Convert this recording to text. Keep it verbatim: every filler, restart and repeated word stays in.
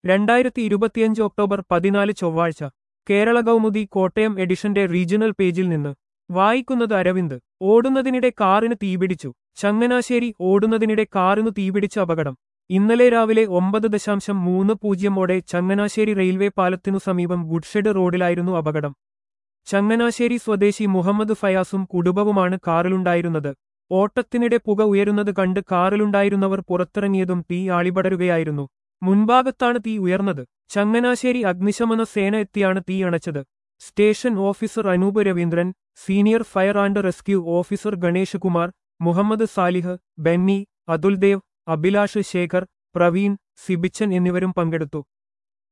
രണ്ടായിരത്തി ഇരുപത്തിയഞ്ച് ഒക്ടോബർ പതിനാല് ചൊവ്വാഴ്ച കേരള കൗമുദി കോട്ടയം എഡിഷന്റെ റീജിയണൽ പേജിൽ നിന്ന് വായിക്കുന്നത് അരവിന്ദ്. ഓടുന്നതിനിടെ കാറിന് തീപിടിച്ചു. ചങ്ങനാശ്ശേരി ഓടുന്നതിനിടെ കാറിനു തീപിടിച്ച അപകടം. ഇന്നലെ രാവിലെ ഒമ്പത് ദശാംശം മൂന്ന് പൂജ്യമോടെ ചങ്ങനാശ്ശേരി റെയിൽവേ പാലത്തിനു സമീപം ഗുഡ്ഷെഡ് റോഡിലായിരുന്നു അപകടം. ചങ്ങനാശ്ശേരി സ്വദേശി മുഹമ്മദ് ഫയാസും കുടുംബവുമാണ് കാറിലുണ്ടായിരുന്നത്. ഓട്ടത്തിനിടെ പുക ഉയരുന്നത് കണ്ട് കാറിലുണ്ടായിരുന്നവർ പുറത്തിറങ്ങിയതും തീ ആളിപടരുകയായിരുന്നു. മുൻഭാഗത്താണ് തീ ഉയർന്നത്. ചങ്ങനാശ്ശേരി അഗ്നിശമന സേന എത്തിയാണ് തീ അണച്ചത്. Station officer Anoop Raveendran, senior fire and rescue officer Ganesh Kumar, Muhammad Salih, Benny, Athuldev, Abhilash Shekhar, Praveen, Sibichan എന്നിവരും പങ്കെടുത്തു.